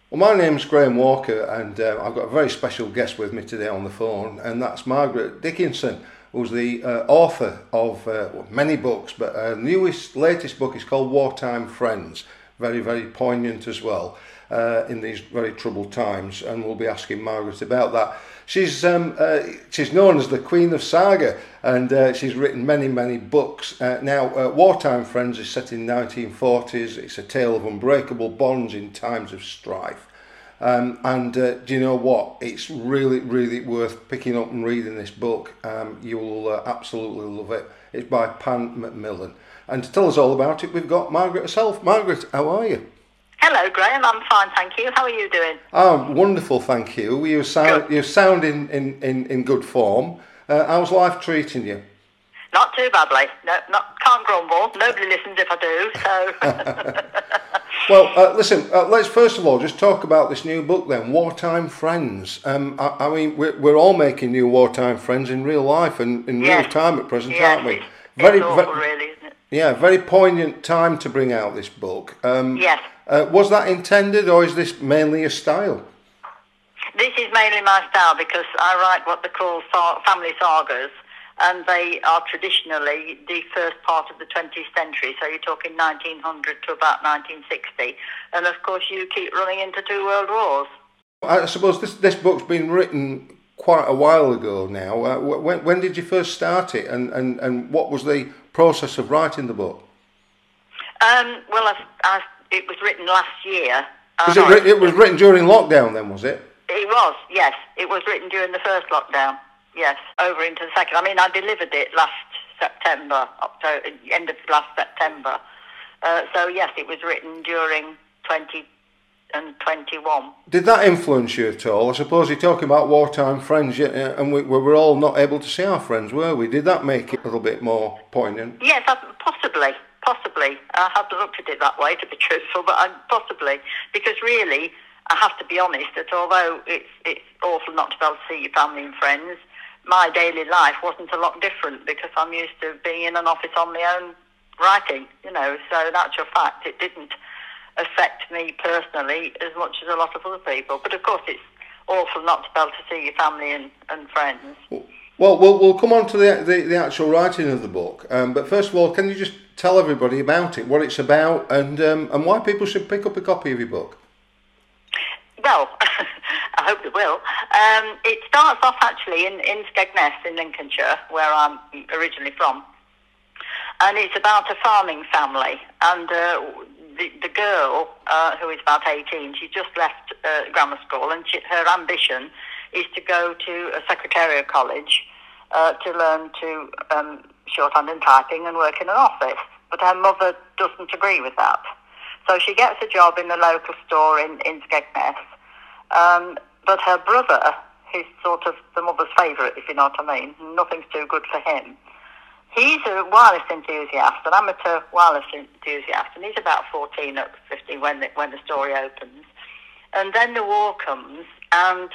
Well, my name's Graham Walker, and I've got a very special guest with me today on the phone, and that's Margaret Dickinson, who's the author of many books, but her latest book is called Wartime Friends. Very, very poignant as well in these very troubled times, and we'll be asking Margaret about that. She's known as the Queen of Saga, and she's written many, many books. Now, Wartime Friends is set in 1940s. It's a tale of unbreakable bonds in times of strife. Do you know what? It's really, really worth picking up and reading this book. You'll absolutely love it. It's by Pan Macmillan. And to tell us all about it, we've got Margaret herself. Margaret, how are you? Hello, Graham. I'm fine, thank you. How are you doing? Oh, wonderful, thank you. You sound in good form. How's life treating you? Not too badly. No, can't grumble. Nobody listens if I do. So. Well, listen. Let's first of all just talk about this new book, then, Wartime Friends. I mean, we're all making new wartime friends in real life and in real time at present, aren't we? It's awful, really, isn't it? Yeah, very poignant time to bring out this book. Yes. Was that intended, or is this mainly your style? This is mainly my style because I write what they call family sagas, and they are traditionally the first part of the 20th century. So you're talking 1900 to about 1960, and of course you keep running into two world wars. I suppose this book's been written quite a while ago now. When did you first start it, and what was the process of writing the book? Well, it was written last year. It was written during lockdown then, was it? It was, yes. It was written during the first lockdown, yes, over into the second. I mean, I delivered it last September, October, end of last September. So, yes, it was written during 20 and 21. Did that influence you at all? I suppose you're talking about wartime friends, and we were all not able to see our friends, were we? Did that make it a little bit more poignant? Yes, possibly. I haven't looked at it that way, to be truthful, but possibly. Because really, I have to be honest, that although it's awful not to be able to see your family and friends, my daily life wasn't a lot different because I'm used to being in an office on my own writing, so in actual fact, it didn't affect me personally as much as a lot of other people. But of course, it's awful not to be able to see your family and friends. Well, we'll come on to the actual writing of the book. But first of all, can you just tell everybody about it, what it's about, and why people should pick up a copy of your book? Well, I hope they will. It starts off actually in Skegness in Lincolnshire, where I'm originally from. And it's about a farming family. And the girl, who is about 18, she just left grammar school, and her ambition is to go to a secretarial college to learn to shorthand and typing and work in an office. But her mother doesn't agree with that. So she gets a job in the local store in Skegness. But her brother, who's sort of the mother's favourite, if you know what I mean, nothing's too good for him. He's a wireless enthusiast, an amateur wireless enthusiast, and he's about 14 or 15 when the story opens. And then the war comes, and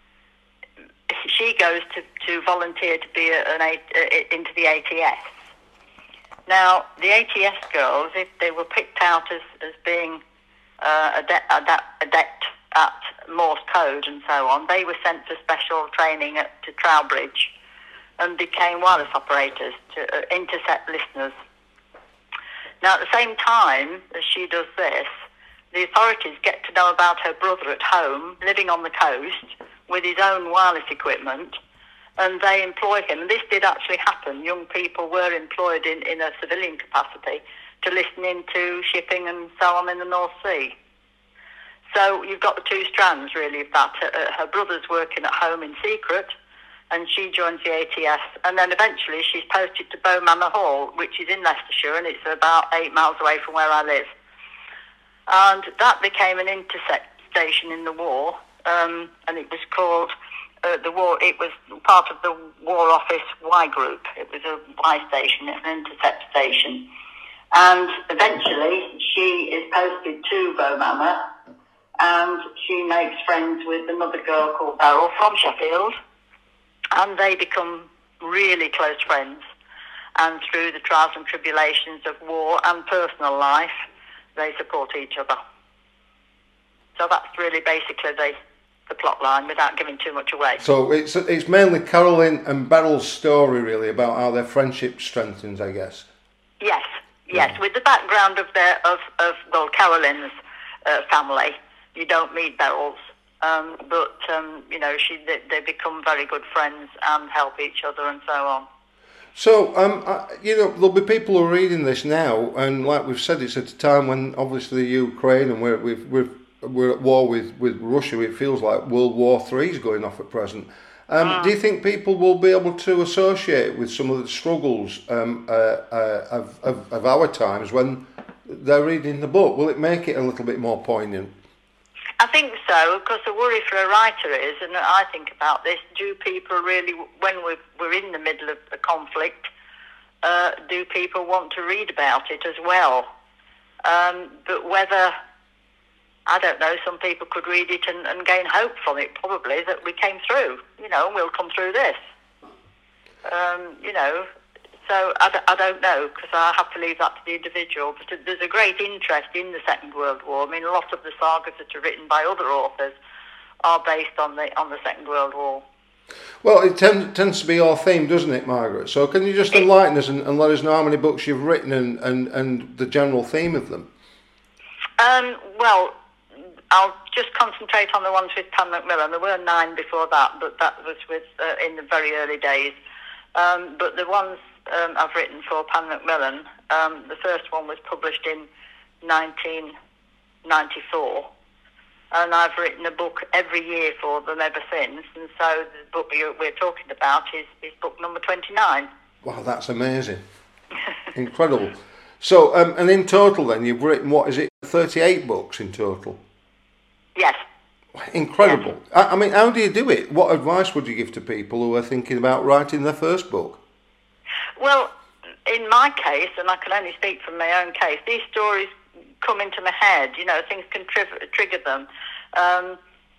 she goes to volunteer to be into the ATS. Now, the ATS girls, if they were picked out as being adept at Morse code and so on, they were sent for special training to Trowbridge and became wireless operators to intercept listeners. Now, at the same time as she does this, the authorities get to know about her brother at home, living on the coast, with his own wireless equipment, and they employ him. And this did actually happen. Young people were employed in a civilian capacity to listen into shipping and so on in the North Sea. So you've got the two strands, really, of that. Her brother's working at home in secret, and she joins the ATS, and then eventually she's posted to Bowmanor Hall, which is in Leicestershire, and it's about 8 miles away from where I live. And that became an intercept station in the war, and it was called the war. It was part of the War Office Y Group. It was a Y station, an intercept station. And eventually she is posted to Bowmanor, and she makes friends with another girl called Beryl from Sheffield, and they become really close friends. And through the trials and tribulations of war and personal life, they support each other. So that's really basically the plot line without giving too much away. So it's mainly Carolyn and Beryl's story, really, about how their friendship strengthens, I guess. Yes, with the background of Carolyn's family. You don't meet Beryl's, but they become very good friends and help each other and so on. So, there'll be people who are reading this now, and like we've said, it's at a time when obviously Ukraine and we're at war with Russia. It feels like World War III is going off at present. Do you think people will be able to associate with some of the struggles of our times when they're reading the book? Will it make it a little bit more poignant? I think so, because the worry for a writer is, and I think about this, do people really, when we're in the middle of a conflict, do people want to read about it as well? But whether, I don't know, some people could read it and gain hope from it, probably, that we came through, we'll come through this. So I don't know, because I have to leave that to the individual. But there's a great interest in the Second World War. I mean, a lot of the sagas that are written by other authors are based on the Second World War. Well, it tends to be your theme, doesn't it, Margaret? So can you just enlighten us and let us know how many books you've written and the general theme of them? Well, I'll just concentrate on the ones with Pan Macmillan. There were 9 before that, but that was in the very early days. But the ones I've written for Pan Macmillan, the first one was published in 1994, and I've written a book every year for them ever since, and so the book we're talking about is book number 29. Wow, that's amazing. Incredible. So, and in total then, you've written, 38 books in total? Yes. Incredible. Yes. I mean, how do you do it? What advice would you give to people who are thinking about writing their first book? Well, in my case, and I can only speak from my own case, these stories come into my head. Things can trigger them. I've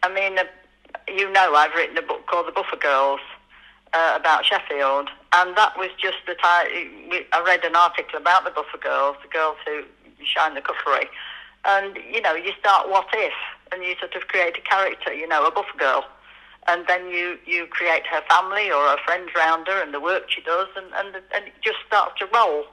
written a book called The Buffer Girls about Sheffield, and that was just that I read an article about the Buffer Girls, the girls who shine the cookery, and you start what if, and you sort of create a character, a buffer girl. And then you create her family or her friends around her and the work she does, and it just starts to roll.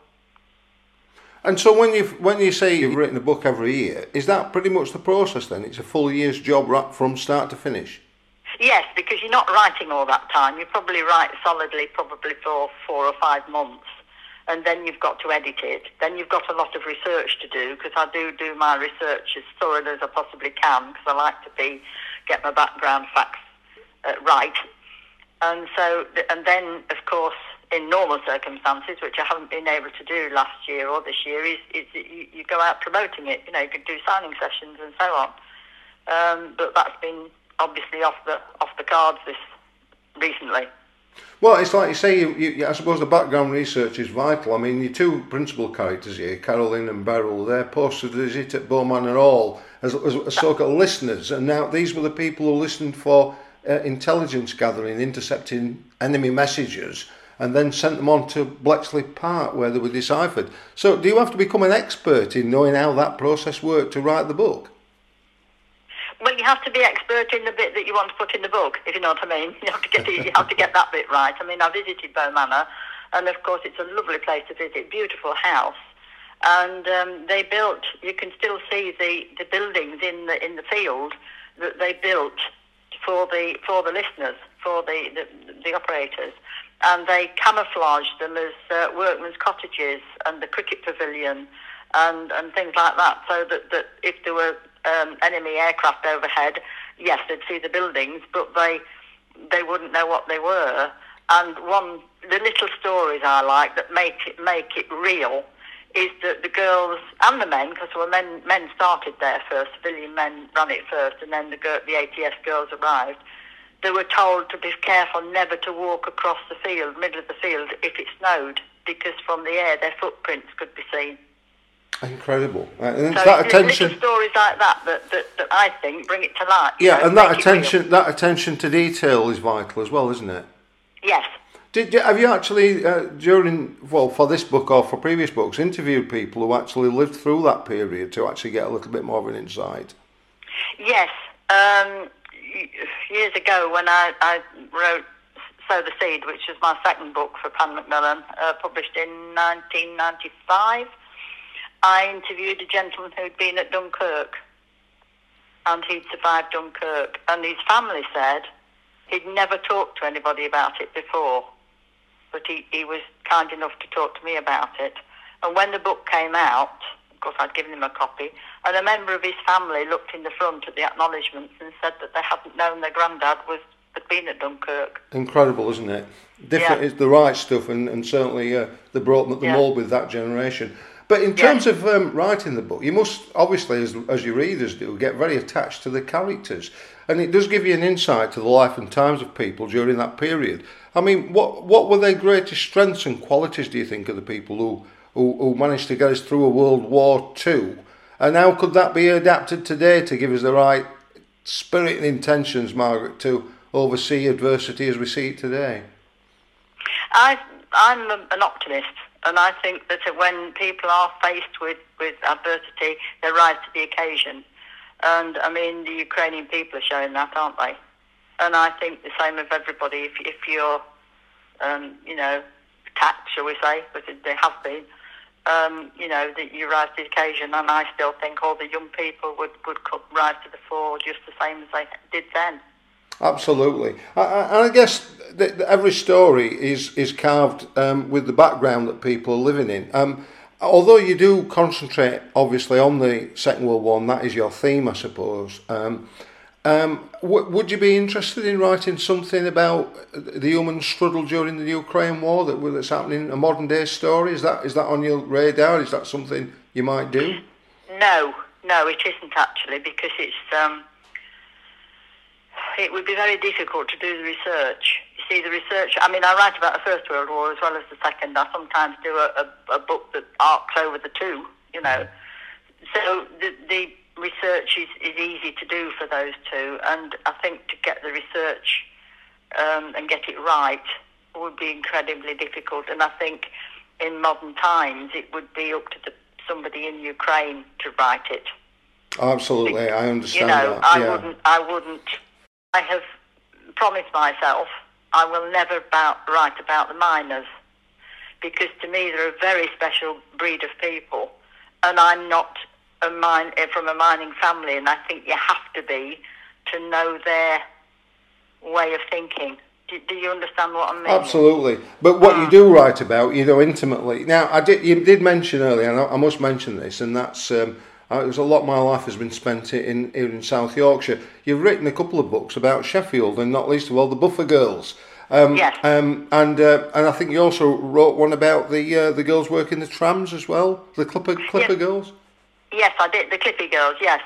And so when you say you've written a book every year, is that pretty much the process then? It's a full year's job from start to finish? Yes, because you're not writing all that time. You probably write solidly probably for 4 or 5 months, and then you've got to edit it. Then you've got a lot of research to do, because I do my research as thoroughly as I possibly can, because I like to get my background facts right, and then of course in normal circumstances, which I haven't been able to do last year or this year, is you go out promoting it. You can do signing sessions and so on, but that's been obviously off the cards this recently. Well, it's like you say, I suppose the background research is vital. I mean, your 2 principal characters here, Carolyn and Beryl, they're posted as it at Bowmanor Hall as so-called listeners, and now these were the people who listened for intelligence gathering, intercepting enemy messages, and then sent them on to Bletchley Park where they were deciphered. So do you have to become an expert in knowing how that process worked to write the book? Well, you have to be expert in the bit that you want to put in the book, if you know what I mean. You have to get that bit right. I mean, I visited Bowmanor, and of course it's a lovely place to visit, beautiful house. And they built, you can still see the buildings in the field that they built for the listeners, for the operators, and they camouflaged them as workmen's cottages and the cricket pavilion and things like that, so that if there were enemy aircraft overhead, yes, they'd see the buildings, but they wouldn't know what they were. And the little stories I like that make it real is that the girls and the men, because men started there first, civilian men ran it first, and then the ATS girls arrived. They were told to be careful never to walk across the middle of the field, if it snowed, because from the air their footprints could be seen. Incredible. And so that attention, little stories like that I think bring it to life. Yeah, and that attention to detail is vital as well, isn't it? Yes. Have you actually, for this book or for previous books, interviewed people who actually lived through that period to actually get a little bit more of an insight? Yes. Years ago, when I wrote Sow the Seed, which was my second book for Pan Macmillan, published in 1995, I interviewed a gentleman who'd been at Dunkirk, and he'd survived Dunkirk, and his family said he'd never talked to anybody about it before, but he was kind enough to talk to me about it. And when the book came out, of course I'd given him a copy, and a member of his family looked in the front at the acknowledgements and said that they hadn't known their granddad had been at Dunkirk. Incredible, isn't it? Different, it's the right stuff, and certainly they brought the mould with that generation. But in terms of writing the book, you must obviously, as your readers do, get very attached to the characters, and it does give you an insight to the life and times of people during that period. I mean, what were their greatest strengths and qualities, do you think, of the people who managed to get us through a World War II? And how could that be adapted today to give us the right spirit and intentions, Margaret, to oversee adversity as we see it today? I'm an optimist, and I think that when people are faced with adversity, they rise to the occasion. And I mean, the Ukrainian people are showing that, aren't they? And I think the same of everybody. If you're, attacked, shall we say, but they have been, that you rise to the occasion. And I still think all the young people would rise to the fore just the same as they did then. Absolutely. I guess that every story is carved with the background that people are living in. Although you do concentrate, obviously, on the Second World War, and that is your theme, I suppose, would you be interested in writing something about the human struggle during the Ukraine war that's happening, a modern-day story? Is that on your radar? Is that something you might do? No, it isn't actually, because it would be very difficult to do the research. You see, the research, I mean, I write about the First World War as well as the Second. I sometimes do a book that arcs over the two, So the research is easy to do for those two, and I think to get the research and get it right would be incredibly difficult. And I think in modern times it would be up to somebody in Ukraine to write it. Absolutely, I understand that. I wouldn't. I have promised myself I will never write about the miners, because to me they're a very special breed of people, and I'm not from a mining family, and I think you have to be to know their way of thinking. Do you understand what I mean? Absolutely. But what you do write about, intimately. Now, you did mention earlier, and I must mention this, and that's there's a lot of my life has been spent in South Yorkshire. You've written a couple of books about Sheffield, and not least of all the Buffer Girls. Yes. And I think you also wrote one about the girls working the trams as well, the Clipper Girls. Yes, I did. The Clippy Girls. Yes.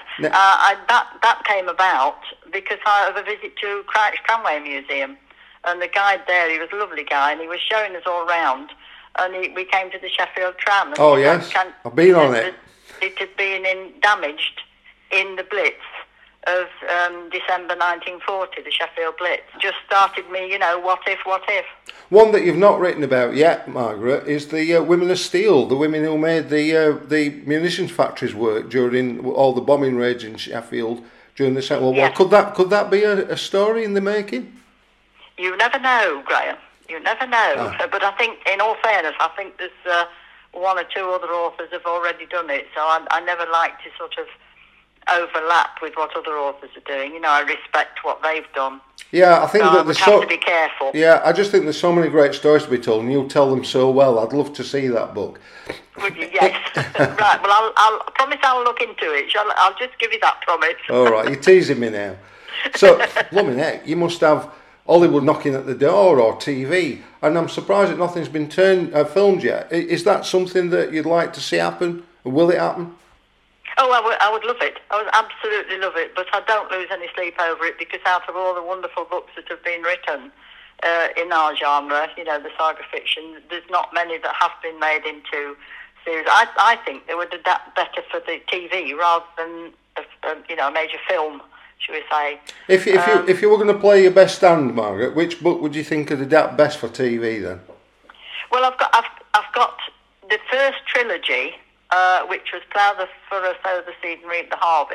That came about because I had a visit to Crouch Tramway Museum, and the guide there, he was a lovely guy, and he was showing us all round, and we came to the Sheffield tram. And oh yes, I've been on it. It had been damaged in the Blitz of December 1940, the Sheffield Blitz. Just started me, what if? One that you've not written about yet, Margaret, is the Women of Steel, the women who made the munitions factories work during all the bombing raids in Sheffield during the Second World War. Could that be a story in the making? You never know, Graham. You never know. But I think, in all fairness, I think there's one or two other authors have already done it, so I never like to sort of overlap with what other authors are doing. I respect what they've done. Yeah, I think that there's have to be careful. Yeah, I just think there's so many great stories to be told, and you'll tell them so well. I'd love to see that book. Would you? Yes. Right. Well, I'll promise I'll look into it. I'll just give you that promise. All right, you're teasing me now. So, blooming heck, you must have Hollywood knocking at the door or TV, and I'm surprised that nothing's been filmed yet. Is that something that you'd like to see happen? Will it happen? Oh, I would love it. I would absolutely love it, but I don't lose any sleep over it, because out of all the wonderful books that have been written in our genre, the saga fiction, there's not many that have been made into series. I think they would adapt better for the TV rather than a major film, should we say. If you were going to play your best stand, Margaret, which book would you think could adapt best for TV then? Well, I've got the first trilogy, which was Plough the Furrow, Sow the Seed and Reap the Harvest,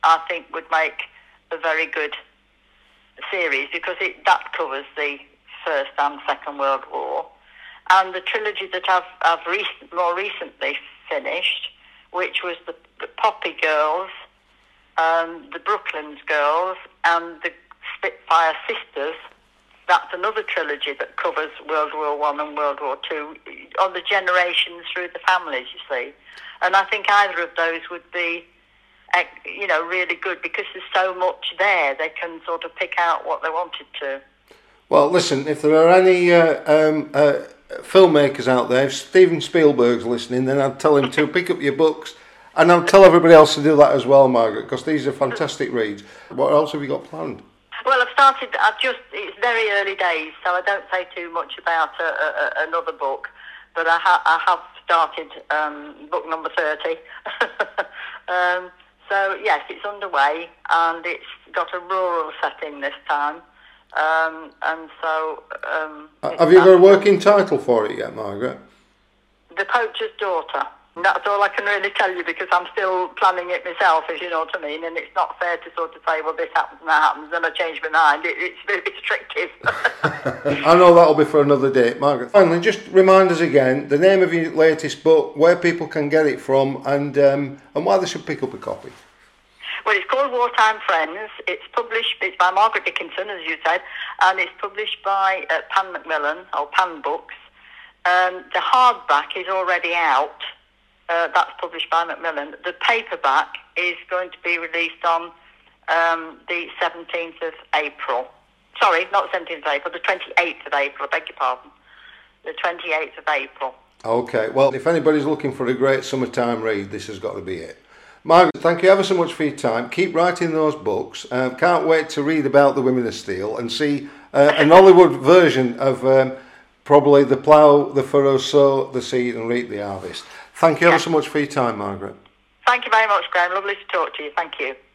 I think would make a very good series, because that covers the First and Second World War. And the trilogy that I've more recently finished, which was the Poppy Girls, the Brooklands Girls, and the Spitfire Sisters. That's another trilogy that covers World War One and World War Two, on the generations through the families, you see. And I think either of those would be, really good, because there's so much there. They can sort of pick out what they wanted to. Well, listen, if there are any filmmakers out there, if Steven Spielberg's listening, then I'd tell him to pick up your books, and I'll tell everybody else to do that as well, Margaret, because these are fantastic reads. What else have you got planned? Well, it's very early days, so I don't say too much about another book, but I have started book number 30. So, yes, it's underway, and it's got a rural setting this time. And so... have you got a working title for it yet, Margaret? The Poacher's Daughter. That's all I can really tell you, because I'm still planning it myself, if you know what I mean, and it's not fair to sort of say, well, this happens and that happens, then I change my mind. It's very restrictive. I know that'll be for another day, Margaret. Finally, just remind us again the name of your latest book, where people can get it from, and why they should pick up a copy. Well, it's called Wartime Friends. It's by Margaret Dickinson, as you said, and it's published by Pan Macmillan, or Pan Books. The hardback is already out. That's published by Macmillan. The paperback is going to be released on the 17th of April. Sorry, not the 17th of April, the 28th of April, I beg your pardon. The 28th of April. Okay, well, if anybody's looking for a great summertime read, this has got to be it. Margaret, thank you ever so much for your time. Keep writing those books. Can't wait to read about the Women of Steel and see an Hollywood version of probably the plough, the furrow, sow the seed and reap the harvest. Thank you ever so much for your time, Margaret. Thank you very much, Graham. Lovely to talk to you. Thank you.